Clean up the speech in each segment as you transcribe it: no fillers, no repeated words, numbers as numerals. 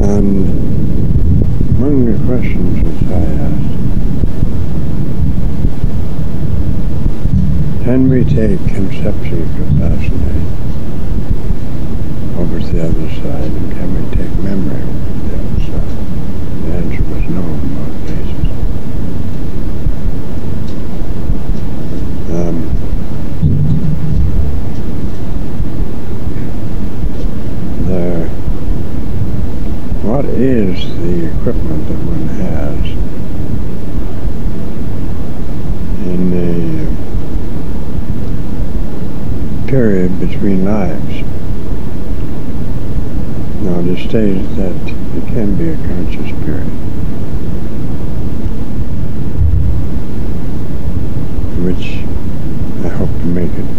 And among the questions which I asked, can we take conceptual capacity over to the other side, and can we take memory over to the other side? The answer was no in both cases. What is the equipment that one has in the period between lives? Now, it is stated that it can be a conscious period, which I hope to make it.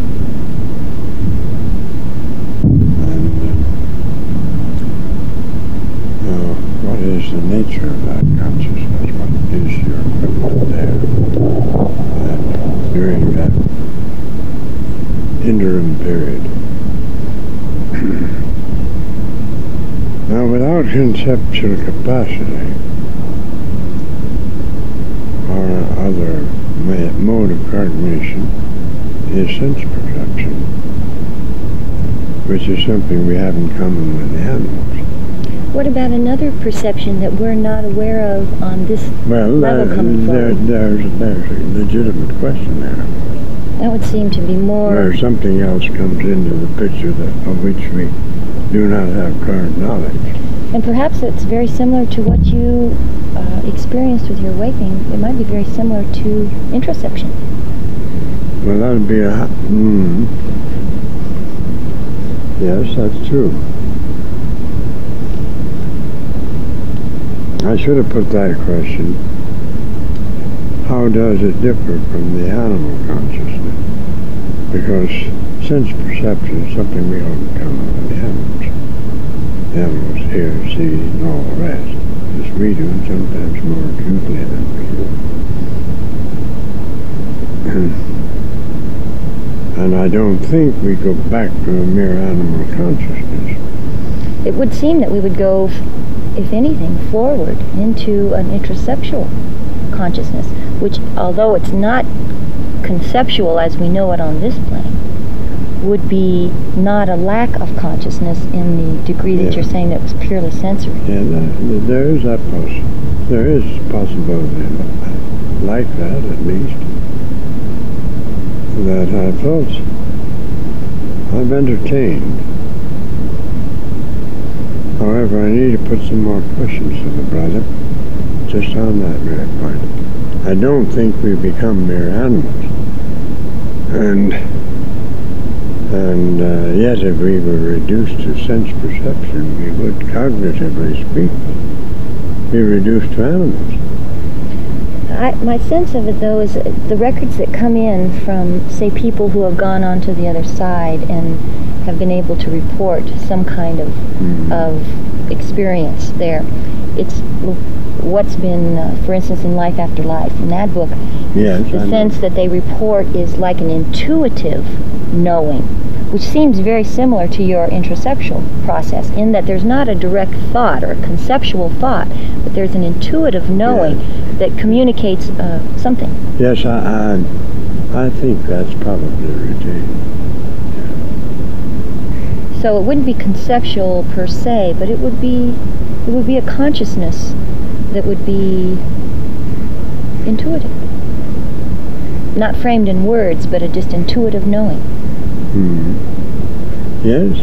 What is the nature of that consciousness? What is your equipment there? And during that interim period. Now, without conceptual capacity or other mode of cognition is sense perception, which is something we have in common with the animals. What about another perception that we're not aware of on this level coming forward? There's a legitimate question there. That would seem to be more... Where something else comes into the picture of which we do not have current knowledge. And perhaps it's very similar to what you experienced with your awakening. It might be very similar to introception. Well, that would be a... Yes, that's true. I should have put that question. How does it differ from the animal consciousness? Because sense perception is something we all in common with the animals. The animals hear, see, and all the rest, as we do, and sometimes more acutely than we do. And I don't think we go back to a mere animal consciousness. It would seem that we would go, if anything, forward into an introceptual consciousness, which, although it's not conceptual as we know it on this plane, would be not a lack of consciousness in the degree that you're saying that was purely sensory. Yeah, there is that there is possibility like that, at least, that I've entertained. However, I need to put some more questions to the brother, just on that very point. I don't think we become mere animals. And yet if we were reduced to sense perception, we would, cognitively speaking, be reduced to animals. My sense of it, though, is the records that come in from, say, people who have gone on to the other side and have been able to report some kind of experience there. It's what's been, for instance, in Life After Life, in that book, the sense that they report is like an intuitive knowing, which seems very similar to your introceptual process, in that there's not a direct thought or a conceptual thought, but there's an intuitive knowing that communicates something. Yes, I think that's probably retained. So it wouldn't be conceptual per se, but it would be a consciousness that would be intuitive. Not framed in words, but a just intuitive knowing. Yes.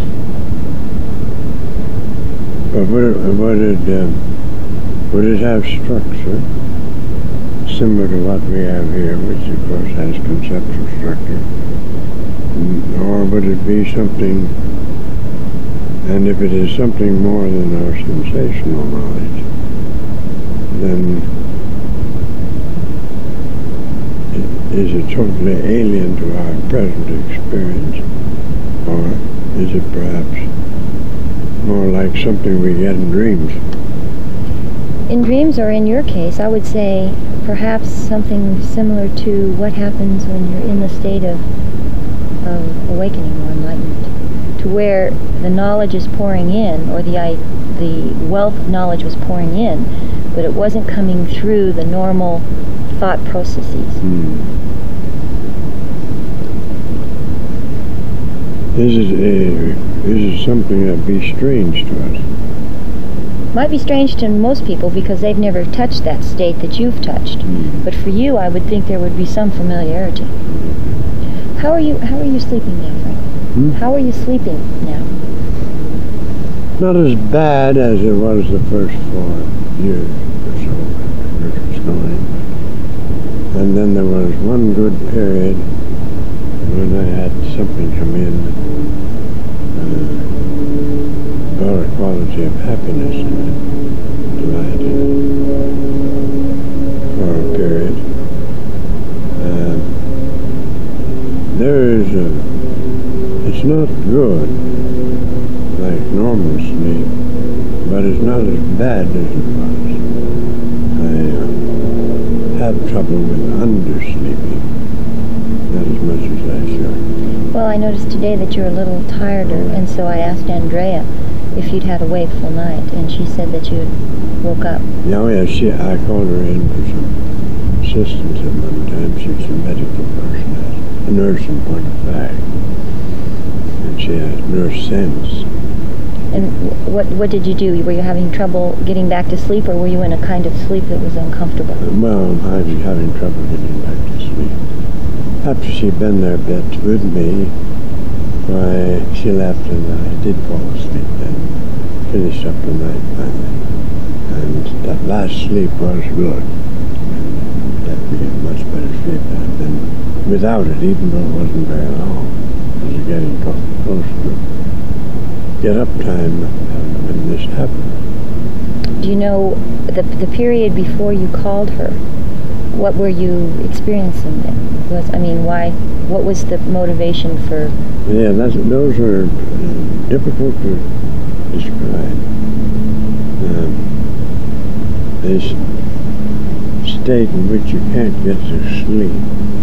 But would it have structure similar to what we have here, which of course has conceptual structure? Or would it be something, and if it is something more than our sensational knowledge, then is it totally alien to our present experience? Or is it perhaps more like something we get in dreams? In dreams, or in your case, I would say perhaps something similar to what happens when you're in the state of awakening or enlightenment. to where the knowledge is pouring in, or the wealth of knowledge was pouring in, but it wasn't coming through the normal thought processes. This is something that'd be strange to us. Might be strange to most people because they've never touched that state that you've touched. But for you, I would think there would be some familiarity. How are you sleeping now, Frank? How are you sleeping now? Not as bad as it was the first 4 years or so after Rick was going. And then there was one good period when I had something come in, or a quality of happiness in it, delight in it, for a period. It's not good like normal sleep, but it's not as bad as it was. I have trouble with undersleeping, not as much as I should. Well, I noticed today that you're a little tireder, and so I asked Andrea if you'd had a wakeful night, and she said that you woke up. Oh yeah, I called her in for some assistance at one time. She's a medical person, a nurse in point of fact, and she has nurse sense. And what did you do? Were you having trouble getting back to sleep, or were you in a kind of sleep that was uncomfortable? Well, I'm having trouble getting back to sleep. After she'd been there a bit with me, why, she left and I did fall asleep then. Finished up the night finally. And that last sleep was good. Left me in much better shape than without it, even though it wasn't very long. I was getting close to get up time when this happened. Do you know the period before you called her? What were you experiencing then? What was the motivation for? Yeah, those are difficult to describe. This state in which you can't get to sleep.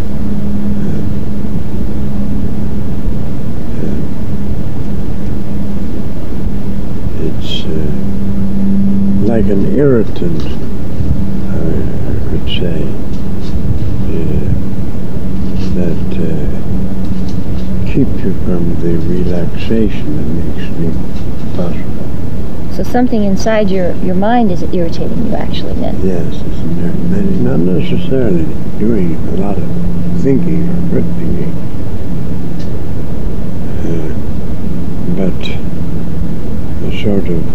It's like an irritant, I could say, that keeps you from the relaxation that makes sleep possible. So something inside your mind is irritating you, actually, then? Yes, it's not necessarily doing a lot of thinking or good thinking, but a sort of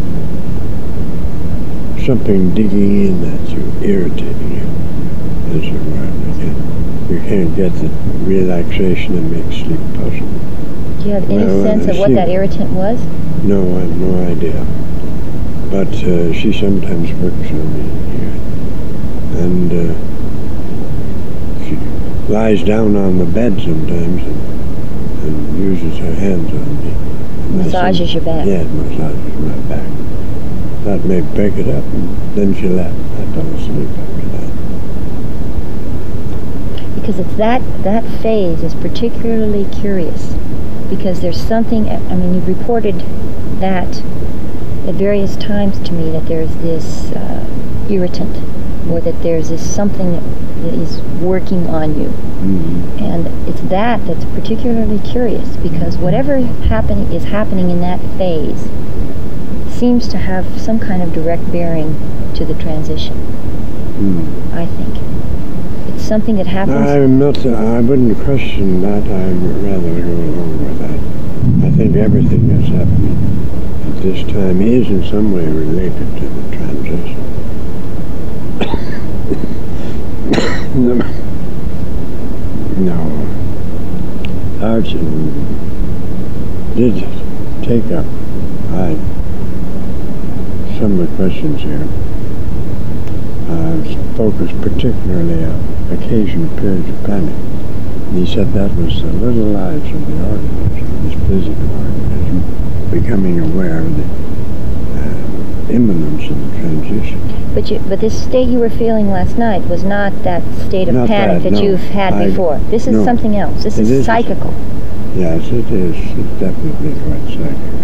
something digging in at you, irritating you, as it were. You can't get the relaxation that makes sleep possible. Do you have any sense of what that irritant was? No, I have no idea. But she sometimes works on me here. And she lies down on the bed sometimes and uses her hands on me. Massages your back? Yeah, massages my back. That may break it up, and then she left. I fell asleep after that. Because it's that phase is particularly curious, because there's something, you've reported that at various times to me, that there's this irritant, or that there's this something that is working on you. Mm-hmm. And it's that's particularly curious, because whatever is happening in that phase seems to have some kind of direct bearing to the transition, I think. It's something that happens. I wouldn't question that. I'd rather go along with that. I think everything that's happening at this time is in some way related to the transition. No. Arjun did take up some of the questions here. Focused particularly on occasional periods of panic. And he said that was the little lives of the organism, this physical organism, becoming aware of the imminence of the transition. But this state you were feeling last night was not that state of panic that you've had before. This is something else. This is psychical. Yes, it is. It's definitely quite psychical.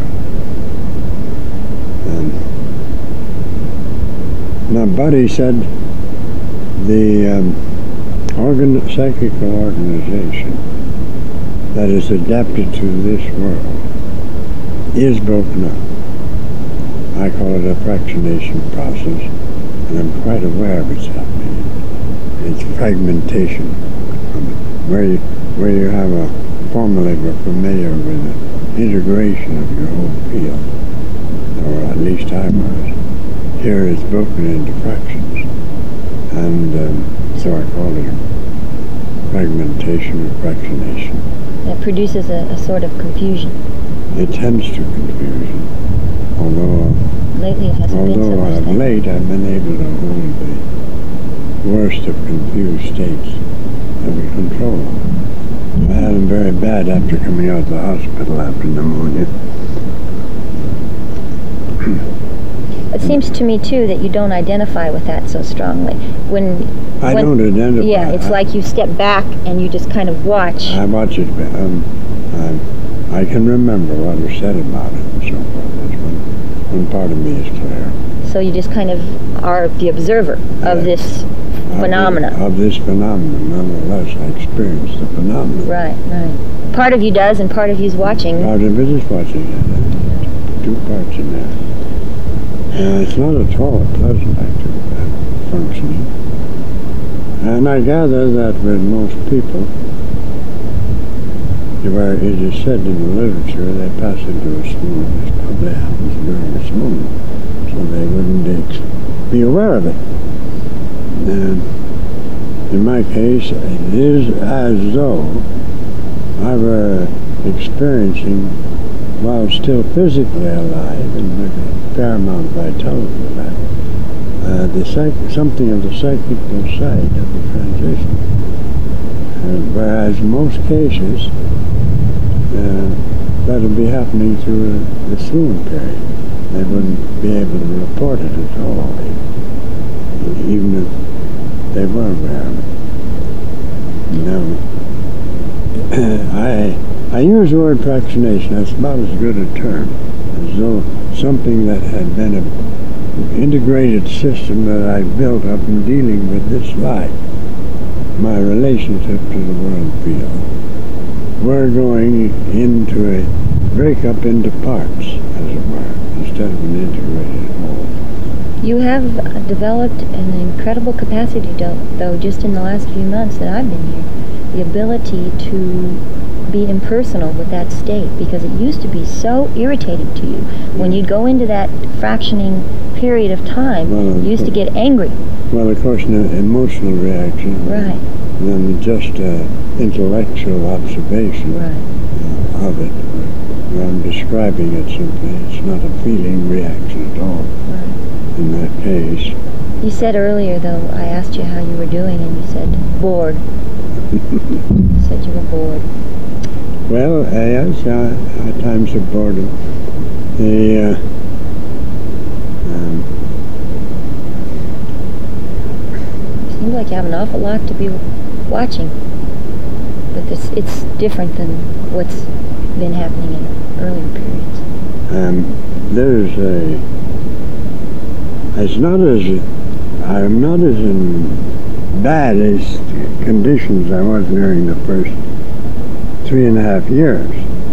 Now, Buddy said the psychical organization that is adapted to this world is broken up. I call it a fractionation process, and I'm quite aware of what's happening. It's fragmentation of it, where you have a formerly were familiar with the integration of your whole field, or at least I was. Here it's broken into fractions, and so I call it fragmentation or fractionation. It produces a sort of confusion. It tends to confusion, although lately it hasn't been so much of late I've been able to hold the worst of confused states under control. I had them very bad after coming out of the hospital after pneumonia. It seems to me, too, that you don't identify with that so strongly. I don't identify. Yeah, it's like you step back and you just kind of watch. I watch it. I can remember what was said about it and so forth. That's one part of me is clear. So you just kind of are the observer of this phenomena. Of this phenomenon, nonetheless, I experience the phenomenon. Right. Part of you does, and part of you's watching. Part of it is watching it. Two parts in there. It's not at all a pleasant functioning. And I gather that with most people, where it is said in the literature, they pass into a swoon. This probably happens during a swoon, so they wouldn't be aware of it. And in my case, it is as though I were experiencing, while still physically alive and with a fair amount of vitality left, something of the psychical side of the transition. Whereas in most cases, that would be happening through the swoon period. They wouldn't be able to report it at all, even if they were aware of it. I use the word fractionation. That's about as good a term as though something that had been an integrated system that I built up in dealing with this life, my relationship to the world field. We're going into a breakup into parts, as it were, instead of an integrated whole. You have developed an incredible capacity, though, just in the last few months that I've been here, the ability to be impersonal with that state, because it used to be so irritating to you. When you'd go into that fractioning period of time, you used to get angry. Well, of course, an emotional reaction. Right. Than just intellectual observation of it. I'm describing it simply. It's not a feeling reaction at all. Right. In that case. You said earlier, though, I asked you how you were doing, and you said bored. You said you were bored. Well, yes, at times of boredom. Seems like you have an awful lot to be watching, but it's different than what's been happening in earlier periods. I'm not as in bad as conditions I was during the first 3.5 years.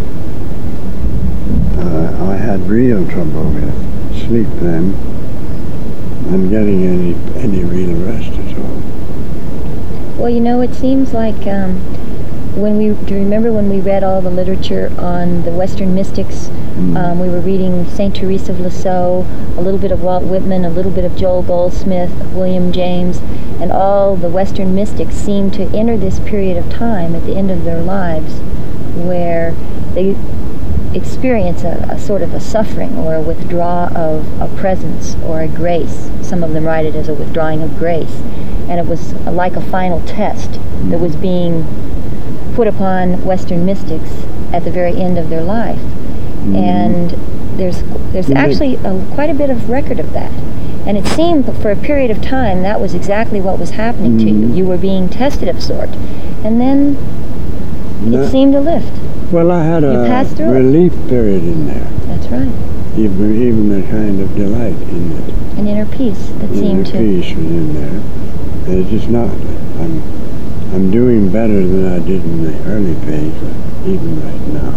I had real trouble with sleep then, and getting any real rest at all. Well, it seems like do you remember when we read all the literature on the Western mystics? We were reading St. Teresa of Lisieux, a little bit of Walt Whitman, a little bit of Joel Goldsmith, William James, and all the Western mystics seem to enter this period of time at the end of their lives where they experience a sort of a suffering or a withdrawal of a presence or a grace. Some of them write it as a withdrawing of grace. And it was like a final test that was being put upon Western mystics at the very end of their life. And there's actually quite a bit of record of that. And it seemed for a period of time that was exactly what was happening to you. You were being tested of sort. And then it seemed to lift. Well, I had passed a through it. relief period in there, That's right. even a kind of delight in it. An inner peace that seemed to... Peace was in there. It's just not. I'm doing better than I did in the early phase, even right now.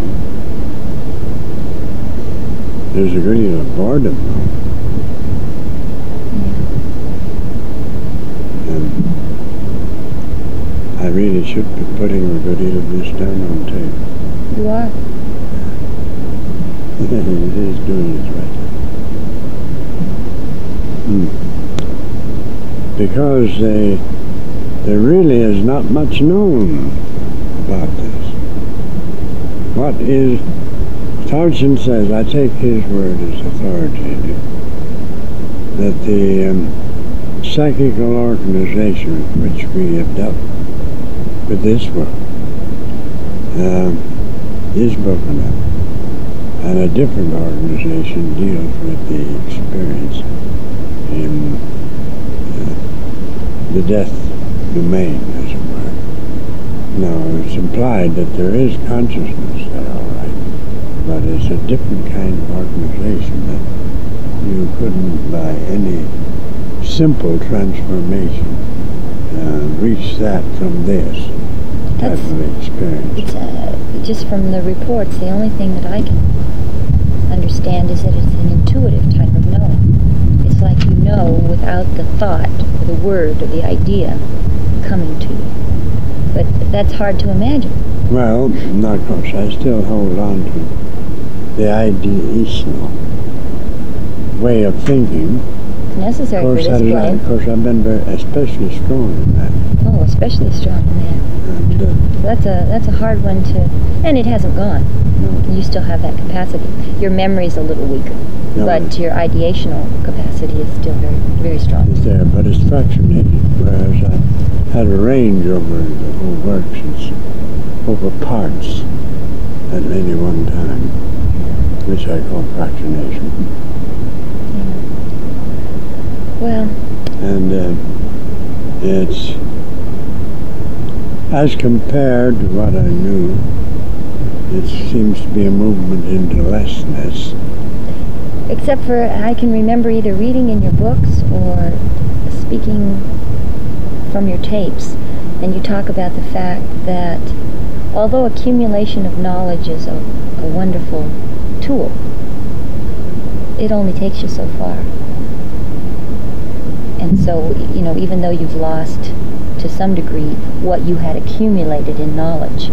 There's a good deal of boredom, though. And I really should be putting a good deal of this down on tape. You are. It is doing its right. Because there really is not much known about this. What is, Tolkien says, I take his word as authoritative, that the psychical organization which we have dealt with this world is broken up, and a different organization deals with the experience in the death domain, as it were. Now, it's implied that there is consciousness there, all right, but it's a different kind of organization that you couldn't, by any simple transformation, reach that from this type of experience. It's just from the reports, the only thing that I can understand is that it's an intuitive type of knowing. It's like you know without the thought, or the word, or the idea coming to you. But that's hard to imagine. Well, not of course. I still hold on to the ideational way of thinking. It's necessary for this play. Of course, I've been especially strong in that. Oh, especially strong in that. And, that's a hard one to, and it hasn't gone. no. You still have that capacity. Your memory's a little weaker, No. but your ideational capacity is still very, very strong. It's there, but it's fractionated, whereas I had a range over the whole works. It's over parts at any one time, which I call fractionation. Yeah. Well, And it's, as compared to what I knew, it seems to be a movement into lessness. except for I can remember either reading in your books or speaking from your tapes, and you talk about the fact that although accumulation of knowledge is a wonderful tool, it only takes you so far. And so, even though you've lost to some degree what you had accumulated in knowledge,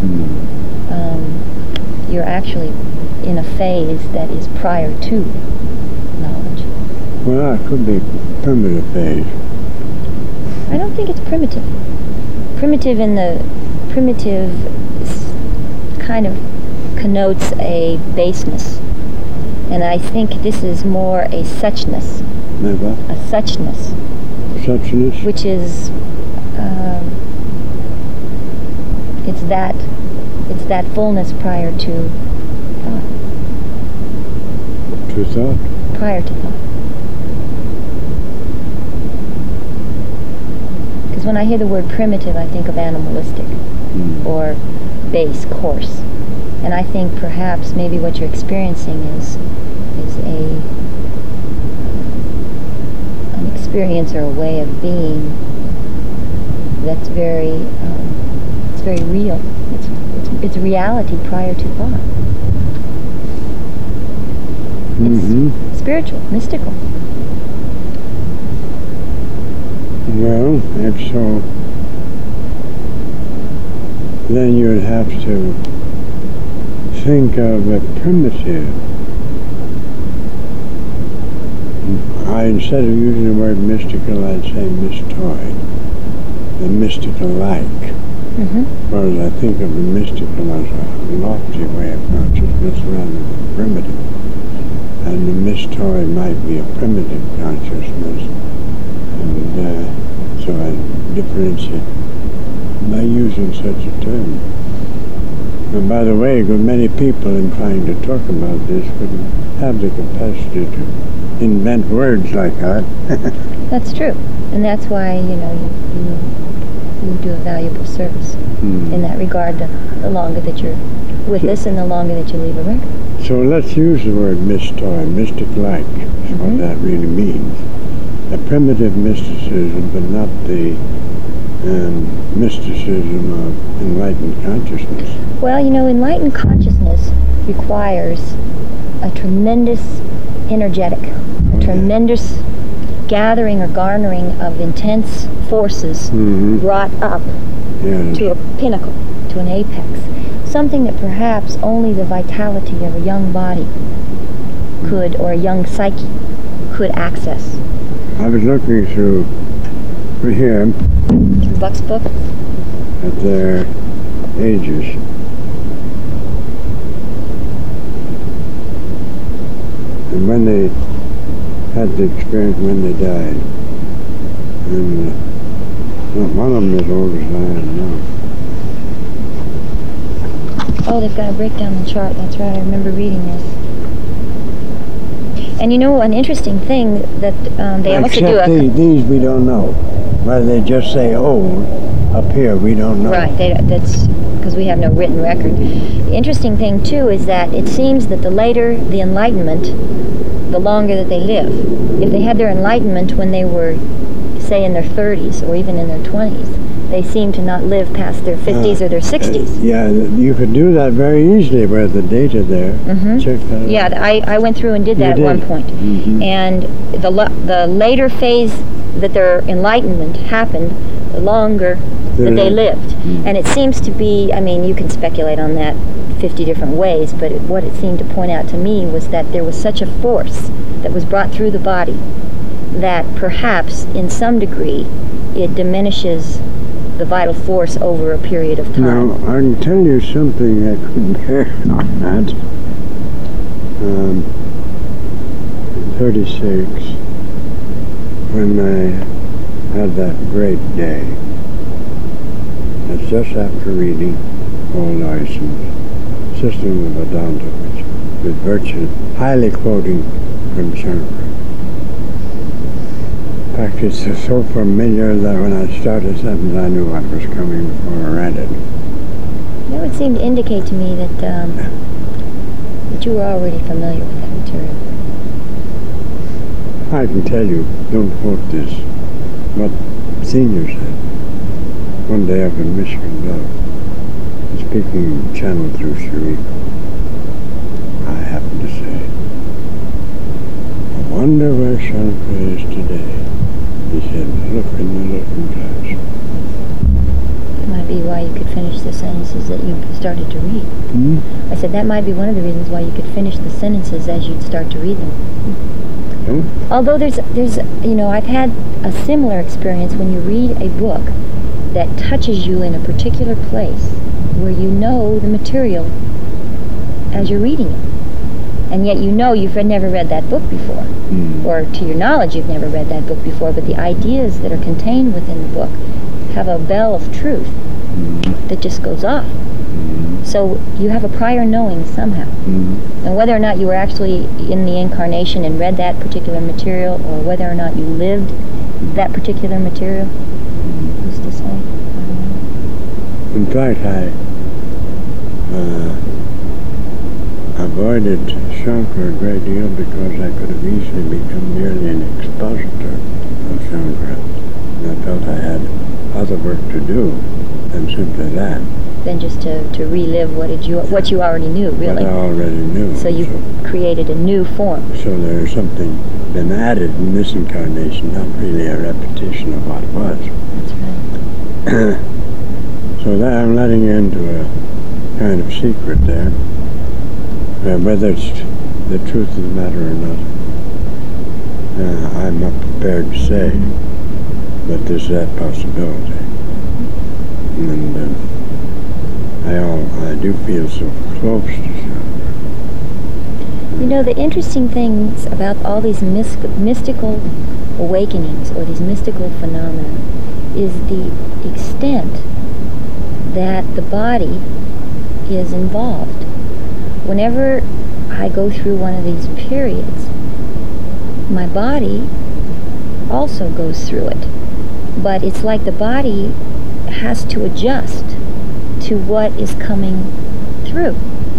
you're actually in a phase that is prior to knowledge. Well, it could be primitive phase. I don't think it's primitive. Primitive kind of connotes a baseness. And I think this is more a suchness. Never. A suchness. Suchness? Which is, it's that fullness prior to thought. To thought? Prior to thought. Because when I hear the word primitive, I think of animalistic or base, coarse. And I think perhaps maybe what you're experiencing is an experience or a way of being that's very it's very real. It's reality prior to thought. It's spiritual, mystical. Well, if so, then you would have to think of a primitive. Instead of using the word mystical, I'd say mystoid, the mystical-like. Whereas I think of the mystical as a lofty way of consciousness rather than primitive. And the mystoid might be a primitive consciousness. And so I differentiate by using such a term. And by the way, many people in trying to talk about this wouldn't have the capacity to invent words like that. That's true. And that's why, you do a valuable service in that regard, the longer that you're with us and the longer that you leave a record. So let's use the word mystoid, mystic-like, is what that really means. A primitive mysticism, but not the mysticism of enlightened consciousness. Well, enlightened consciousness requires a tremendous energetic, tremendous gathering or garnering of intense forces brought up to a pinnacle, to an apex. Something that perhaps only the vitality of a young body could, or a young psyche, could access. I was looking through here Through Buck's book? at their ages. And when they had the experience when they died. And one of them is as old as I am now. Oh, they've got a breakdown in the chart. That's right. I remember reading this. And an interesting thing that they also do. Except these we don't know. Whether they just say old up here, we don't know. Right. That's because we have no written record. The interesting thing too is that it seems that the later the enlightenment, the longer that they live. If they had their enlightenment when they were, say, in their 30s or even in their 20s, they seem to not live past their 50s or their 60s. Yeah, you could do that very easily with the data there. Check that out. Yeah, I went through and did that at one point. And the later phase that their enlightenment happened, the longer that they lived. And it seems to be, you can speculate on that 50 different ways, but what it seemed to point out to me was that there was such a force that was brought through the body that perhaps in some degree it diminishes the vital force over a period of time. Now, I can tell you something that could bear on that. 36, when I had that great day, it's just after reading Old Ison's System of Vedanta, with virtue highly quoting from Shankara. In fact, it's so familiar that when I started something, I knew what was coming before I read it. That would seem to indicate to me that that you were already familiar with that material. I can tell you, don't quote this, what Senior said one day up in Michigan Bluff, speaking channeled through Sharika. I happened to say, I wonder where Shankara is today. He said, look in the looking glass. That might be why you could finish the sentences that you started to read. I said that might be one of the reasons why you could finish the sentences as you'd start to read them. Although there's I've had a similar experience when you read a book that touches you in a particular place where you know the material as you're reading it. And yet you've never read that book before. Or to your knowledge, you've never read that book before, but the ideas that are contained within the book have a bell of truth that just goes off. So you have a prior knowing somehow. And whether or not you were actually in the incarnation and read that particular material, or whether or not you lived that particular material, who's to say? In fact, I avoided Shankara a great deal because I could have easily become merely an expositor of Shankara. And I felt I had other work to do than simply that. Than just to relive what you already knew, really. What I already knew. So you created a new form. So there's something been added in this incarnation, not really a repetition of what was. That's right. So that I'm letting you into a kind of secret there. Whether it's the truth of the matter or not, I'm not prepared to say, but there's that possibility. And I do feel so close to Shankara. The interesting things about all these mystical awakenings or these mystical phenomena is the extent that the body is involved. Whenever I go through one of these periods, my body also goes through it. But it's like the body has to adjust to what is coming through.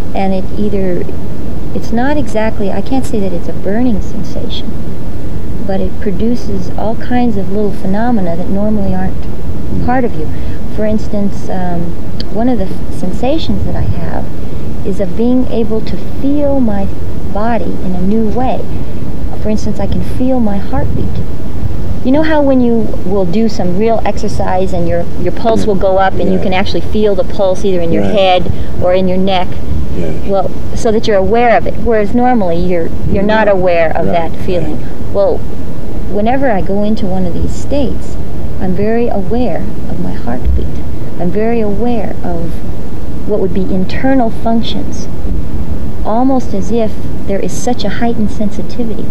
and it's not exactly, I can't say that it's a burning sensation, but it produces all kinds of little phenomena that normally aren't part of you. For instance, one of the sensations that I have is of being able to feel my body in a new way. For instance, I can feel my heartbeat. You know how when you will do some real exercise and your pulse will go up and you can actually feel the pulse either in your head or in your neck? Yes. Well, so that you're aware of it, whereas normally you're not aware of that feeling. Well, whenever I go into one of these states, I'm very aware of my heartbeat. I'm very aware of what would be internal functions, almost as if there is such a heightened sensitivity.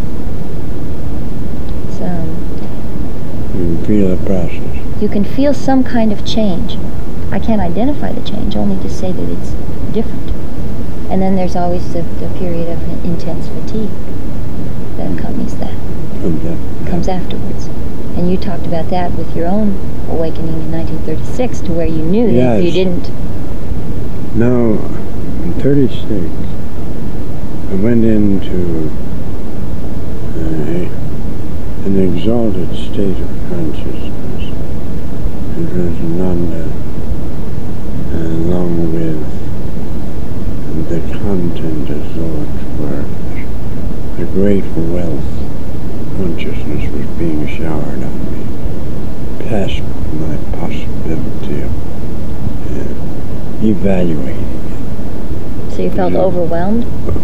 So, you can feel the process. You can feel some kind of change. I can't identify the change, only to say that it's different. And then there's always the period of intense fatigue that accompanies that. Comes afterwards. And you talked about that with your own awakening in 1936, to where you knew that if you didn't. Now, in 36, I went into an exalted state of consciousness. It was Ananda, along with the content as though it were a great wealth. Consciousness was being showered on me, past my possibility of evaluating it. So you felt overwhelmed?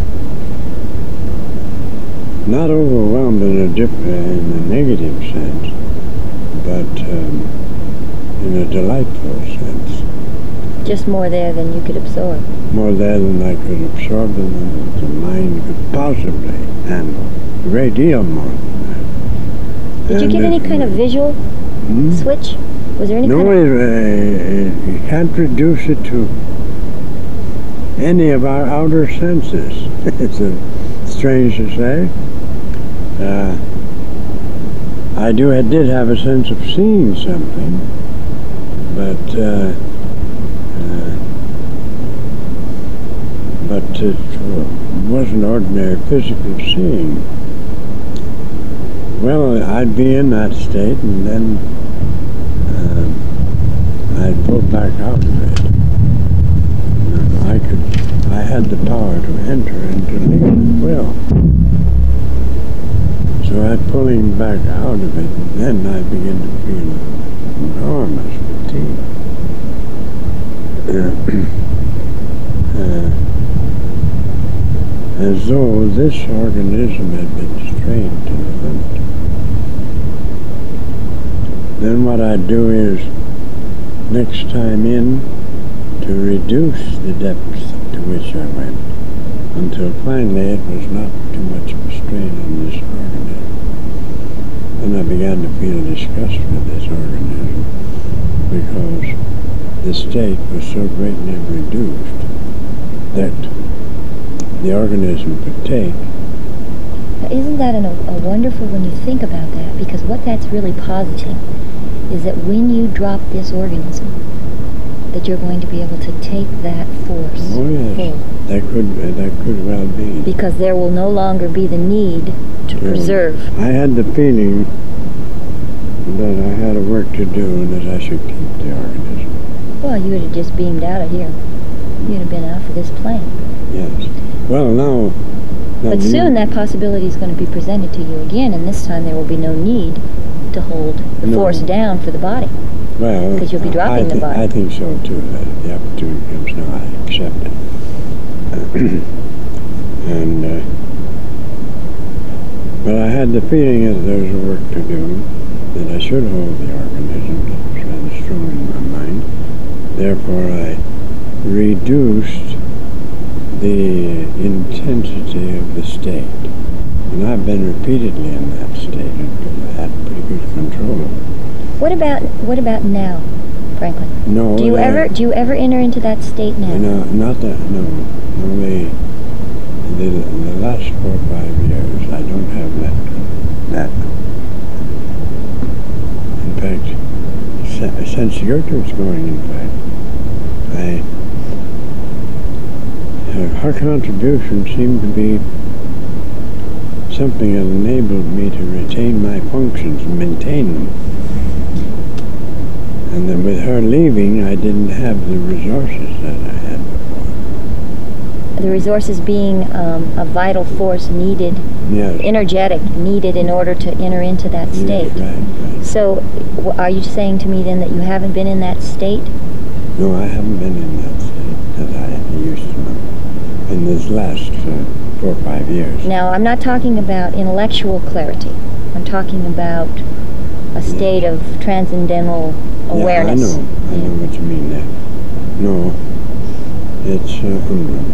Not overwhelmed in a negative sense, but in a delightful sense. Just more there than you could absorb? More there than I could absorb and the mind could possibly handle. A great deal more than that. Did you get any kind of visual switch? Was there any kind of... you can't reduce it to any of our outer senses. It's strange to say. I did have a sense of seeing something, but it wasn't ordinary physical seeing. Well, I'd be in that state, and then I'd pull back out of it. I had the power to enter and to leave at will. So I'd pull him back out of it, and then I began to feel enormous fatigue. As though this organism had been strained to the limit. Then what I'd do is, next time in, to reduce the depth to which I went, until finally it was not too much of a strain on this organism. Then I began to feel disgust with this organism, because the state was so greatly reduced that the organism could take. Isn't that a wonderful when you think about that? Because what that's really positing is that when you drop this organism, that you're going to be able to take that force. Oh yes, full. That could well be. Because there will no longer be the need to preserve. I had the feeling that I had a work to do and that I should keep the organism. Well, you would have just beamed out of here. You'd have been out for this plane. Yes. Well, now but soon that possibility is going to be presented to you again, and this time there will be no need to hold the force down for the body. Well, because you'll be dropping the body. I think so too. That the opportunity comes now, I accept it. But I had the feeling that there was a work to do, that I should hold the organism. That was rather strong in my mind. Therefore, I reduced the intensity of the state. And I've been repeatedly in that state and had pretty good control of it. What about now, Franklin? No. Do you ever enter into that state now? No, not that. No, only the last 4 or 5 years. I don't have that. In fact, since your tur's going, in fact, I have her contribution seemed to be something that enabled me to retain my functions and maintain them. And then with her leaving, I didn't have the resources that I had before. The resources being a vital force needed, Yes. energetic, needed in order to enter into that state. Yes, right. So are you saying to me then that you haven't been in that state? No, I haven't been in that state that I used to know in this last 4 or 5 years. Now, I'm not talking about intellectual clarity. I'm talking about a state of transcendental awareness. Yeah, I know what you mean there. No, it's humdrum.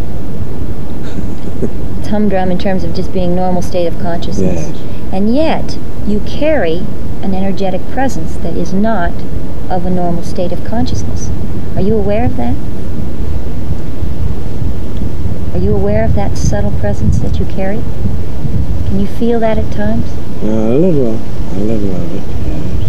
It's humdrum in terms of just being normal state of consciousness. Yes. And yet, you carry an energetic presence that is not of a normal state of consciousness. Are you aware of that? Are you aware of that subtle presence that you carry? Can you feel that at times? A little of it, yes.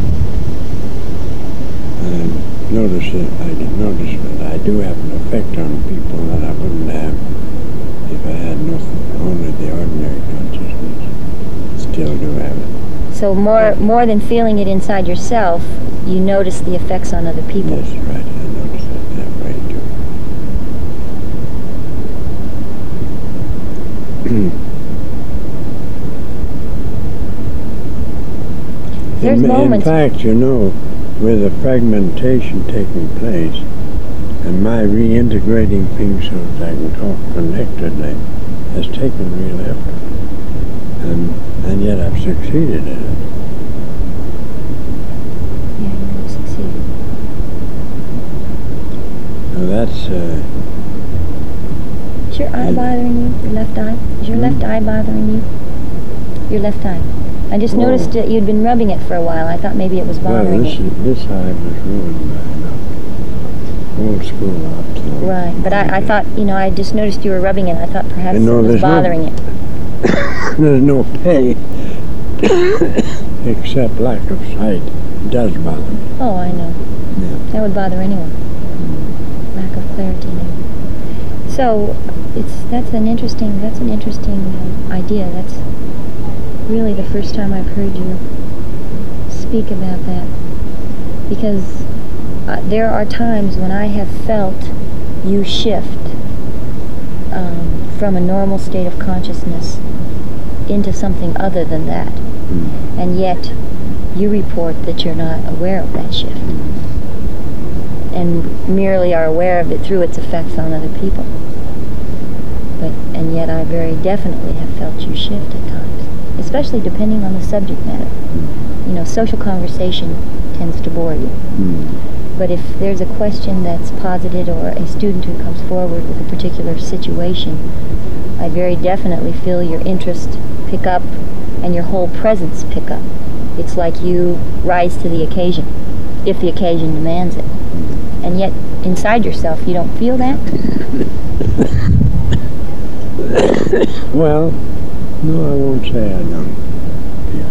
I notice that I do have an effect on people that I wouldn't have if I had only the ordinary consciousness. Still do have it. So more than feeling it inside yourself, you notice the effects on other people. Yes, right. I notice it that way too. There's moments. In fact, with the fragmentation taking place and my reintegrating things so that I can talk connectedly has taken real effort. And yet I've succeeded in it. Yeah, you succeeded. Now that's... Is your eye bothering you? Your left eye? Is your left eye bothering you? Your left eye. I just noticed that you'd been rubbing it for a while. I thought maybe it was bothering you. This eye was ruined by old school optical. Right, but I thought, I just noticed you were rubbing it. I thought perhaps it was bothering you. There's no pain, except lack of sight. It does bother me. Oh, I know. Yeah. That would bother anyone. Lack of clarity. So that's an interesting idea. That's really the first time I've heard you speak about that, because there are times when I have felt you shift from a normal state of consciousness into something other than that, and yet you report that you're not aware of that shift and merely are aware of it through its effects on other people. And yet I very definitely have felt you shift at times, especially depending on the subject matter. Social conversation tends to bore you. But if there's a question that's posited or a student who comes forward with a particular situation, I very definitely feel your interest pick up and your whole presence pick up. It's like you rise to the occasion, if the occasion demands it. And yet, inside yourself, you don't feel that? Well, no, I won't say I don't feel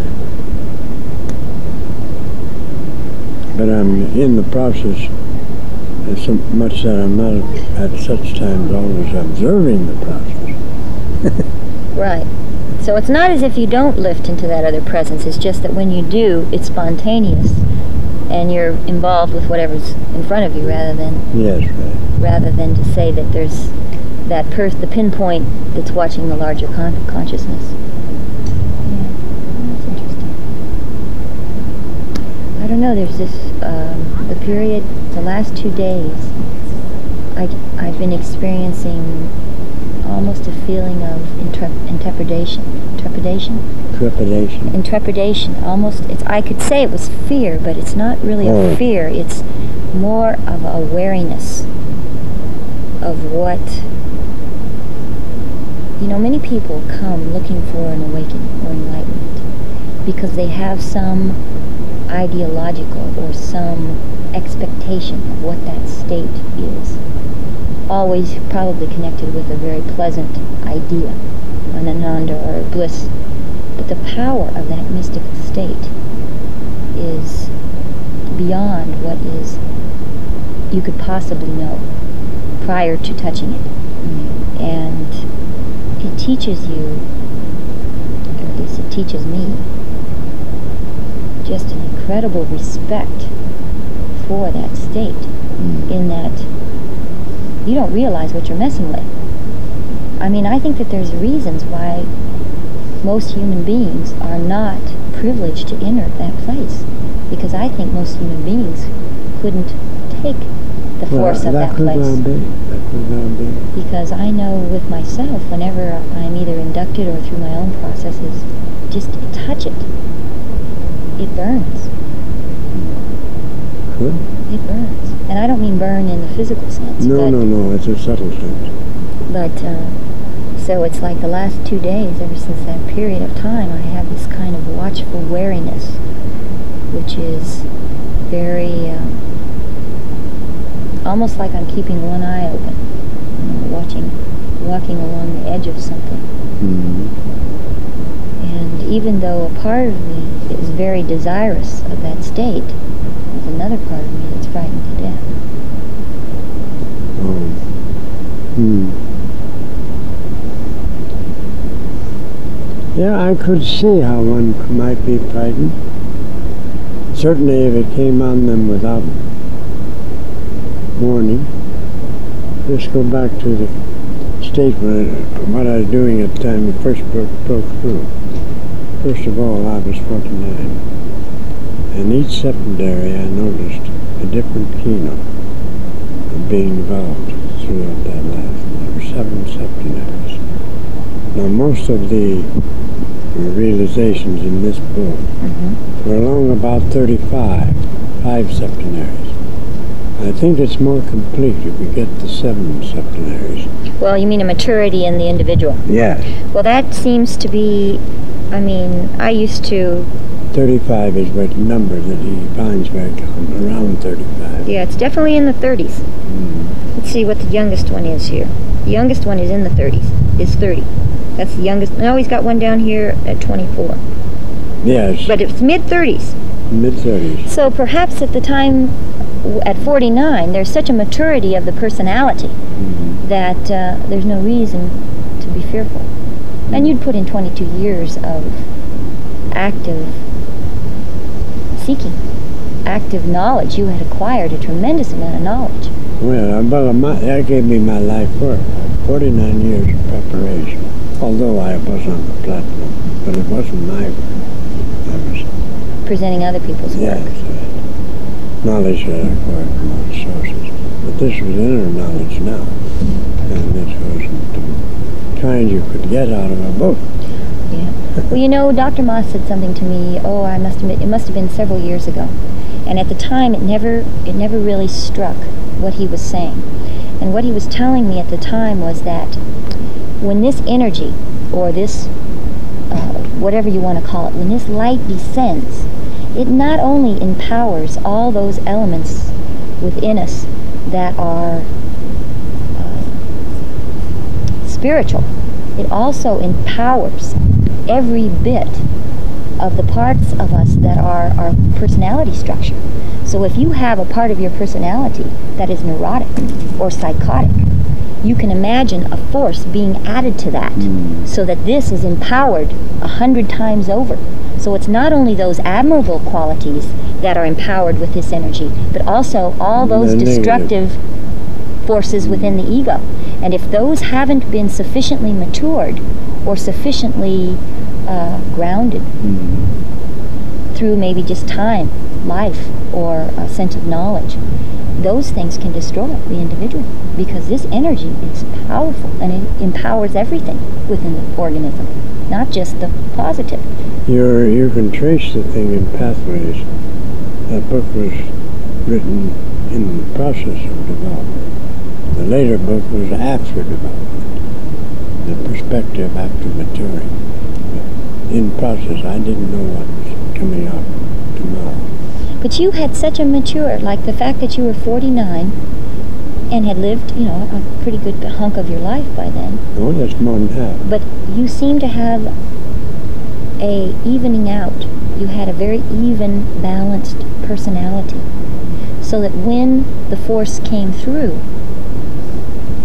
it. But I'm in the process, so much that I'm not at such times always observing the process. Right. So it's not as if you don't lift into that other presence. It's just that when you do, it's spontaneous, and you're involved with whatever's in front of you rather than to say that there's the pinpoint that's watching the larger consciousness. Yeah, that's interesting. I don't know, there's this, the last 2 days, I've been experiencing almost a feeling of intrepidation. Almost, I could say it was fear, but it's not really a fear. It's more of a wariness of what... many people come looking for an awakening or enlightenment because they have some ideological or some expectation of what that state is. Always probably connected with a very pleasant idea, an ananda or bliss. But the power of that mystical state is beyond what you could possibly know prior to touching it. And it teaches you, or at least it teaches me, just an incredible respect for that state, in that you don't realize what you're messing with. I mean, I think that there's reasons why most human beings are not privileged to enter that place, because I think most human beings couldn't take the force of that place. That could not be. Because I know with myself, whenever I'm either inducted or through my own processes, just touch it, it burns. Could? It burns. And I don't mean burn in the physical sense. No, it's a subtle sense. But, so it's like the last 2 days, ever since that period of time, I have this kind of watchful wariness, which is very, almost like I'm keeping one eye open, walking along the edge of something. And even though a part of me is very desirous of that state, there's another part of me that's frightened to death. Yeah, I could see how one might be frightened. Certainly if it came on them without warning. Just go back to the state what I was doing at the time the first book broke through. First of all, I was 49. And each septendary I noticed a different keynote being developed throughout that life. There were 7 septenaries. Now most of the realizations in this book were along about 35, 5 septenaries. I think it's more complete if we get the 7 septenaries. Well, you mean a maturity in the individual? Yes. Well, that seems to be, I mean, I used to... 35 is what number that he finds very common, around 35. Yeah, it's definitely in the 30s. Let's see what the youngest one is here. The youngest one is in the 30s. It's 30. That's the youngest. No, he's got one down here at 24. Yes. But it's mid-30s. Mid-30s. So perhaps at the time, at 49, there's such a maturity of the personality that there's no reason to be fearful. And you'd put in 22 years of active seeking, active knowledge. You had acquired a tremendous amount of knowledge. Well, that gave me my life work. 49 years of preparation. Although I was on the platform, but it wasn't my work. I was presenting other people's work. Yes, knowledge that I acquired from other sources. But this was inner knowledge now, and this wasn't the kind you could get out of a book. Yeah. Well, you know, Dr. Moss said something to me. Oh, I must admit, it must have been several years ago, and at the time, it never really struck what he was saying. And what he was telling me at the time was that when this energy, or this, whatever you want to call it, when this light descends, it not only empowers all those elements within us that are spiritual, it also empowers every bit of the parts of us that are our personality structure. So if you have a part of your personality that is neurotic or psychotic, you can imagine a force being added to that so that this is empowered 100 times over. So it's not only those admirable qualities that are empowered with this energy, but also all those destructive forces within the ego. And if those haven't been sufficiently matured or sufficiently grounded through maybe just time, life, or a sense of knowledge, those things can destroy the individual, because this energy is powerful and it empowers everything within the organism, not just the positive. You can trace the thing in pathways. That book was written in the process of development. The later book was after development, the perspective after maturing. But in process, I didn't know what was coming up tomorrow. But you had such a mature, like the fact that you were 49 and had lived, you know, a pretty good hunk of your life by then. Oh, that's more than half. But you seem to have a evening out. You had a very even, balanced personality. So that when the force came through,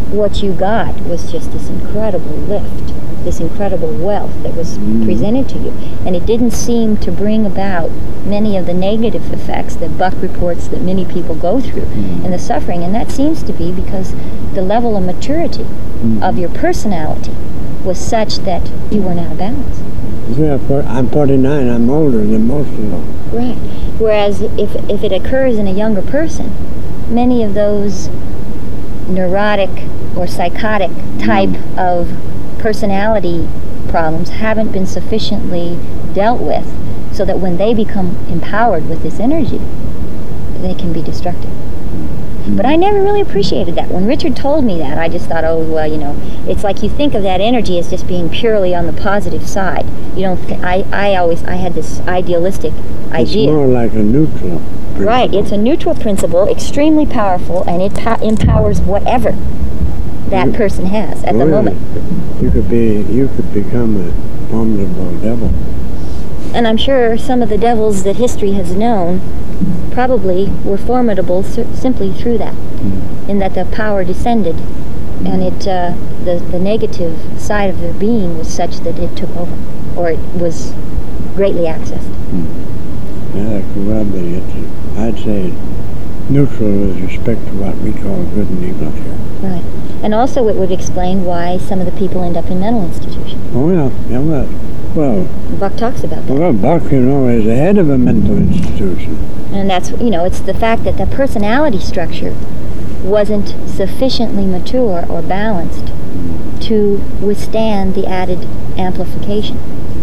what you got was just this incredible lift, this incredible wealth that was presented to you. And it didn't seem to bring about many of the negative effects that Buck reports that many people go through and the suffering. And that seems to be because the level of maturity of your personality was such that you weren't out of balance. Yeah, I'm 49. I'm older than most of them. Right. Whereas if it occurs in a younger person, many of those neurotic or psychotic type of personality problems haven't been sufficiently dealt with so that when they become empowered with this energy, they can be destructive. But I never really appreciated that. When Richard told me that, I just thought, oh, well, you know, it's like you think of that energy as just being purely on the positive side. You don't. I had this idealistic idea. It's more like a neutral principle. Right. It's a neutral principle, extremely powerful, and it empowers whatever that person has at the moment. You could become a formidable devil. And I'm sure some of the devils that history has known probably were formidable simply through that, in that the power descended, and the negative side of their being was such that it took over, or it was greatly accessed. Yeah, that could well be. I'd say neutral with respect to what we call good and evil here. Right. And also it would explain why some of the people end up in mental institutions. Oh, yeah, well, Buck talks about that. Well, Buck, you know, is the head of a mental institution. And that's, you know, it's the fact that the personality structure wasn't sufficiently mature or balanced to withstand the added amplification.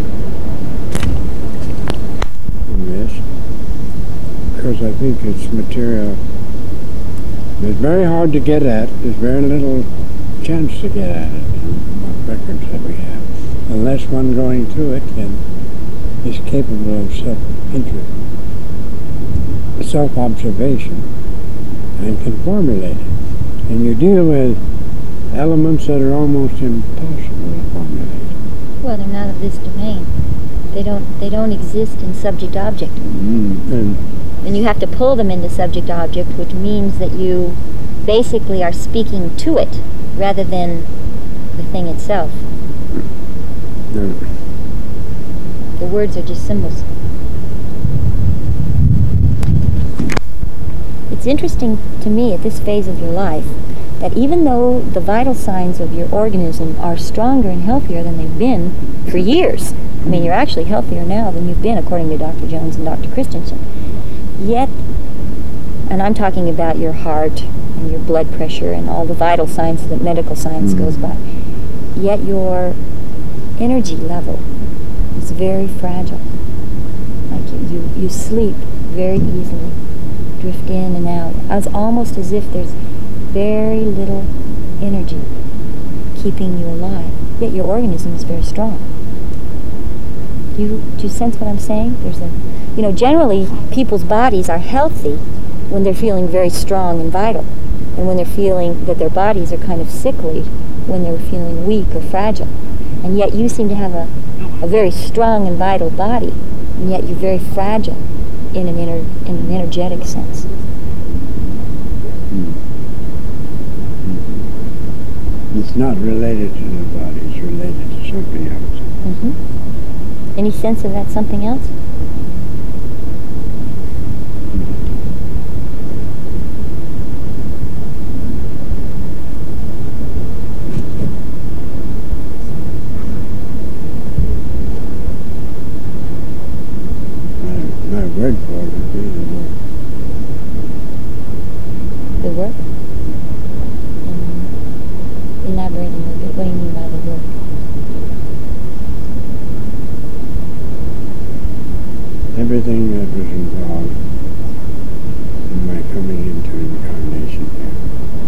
Yes. Because I think it's material. It's very hard to get at. There's very little chance to get at it in what records that we have. Unless one going through it is capable of self-observation and can formulate it. And you deal with elements that are almost impossible to formulate. Well, they're not of this domain. They don't exist in subject-object. And you have to pull them into subject-object, which means that you basically are speaking to it rather than the thing itself. The words are just symbols. It's interesting to me at this phase of your life that even though the vital signs of your organism are stronger and healthier than they've been for years, I mean, you're actually healthier now than you've been, according to Dr. Jones and Dr. Christensen, yet, and I'm talking about your heart and your blood pressure and all the vital signs that medical science goes by, yet your energy level is very fragile. Like you sleep very easily, drift in and out. It's almost as if there's very little energy keeping you alive, yet your organism is very strong. Do you sense what I'm saying? Generally people's bodies are healthy when they're feeling very strong and vital, and when they're feeling that their bodies are kind of sickly when they're feeling weak or fragile. And yet you seem to have a very strong and vital body, and yet you're very fragile in an energetic sense. It's not related to the body, it's related to something else. Any sense of that something else? My word for it would be the work. The work? Elaborate a little bit. What do you mean by the work? Everything that was involved in my coming into incarnation here.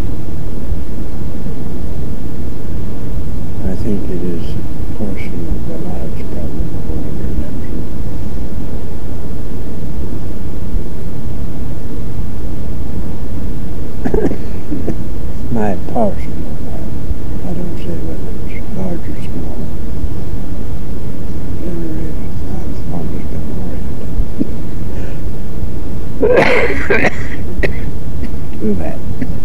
I think it is a portion of the large problem of world redemption. My portion of that. I don't say whether it's large or small. Generally, I've always been oriented to that.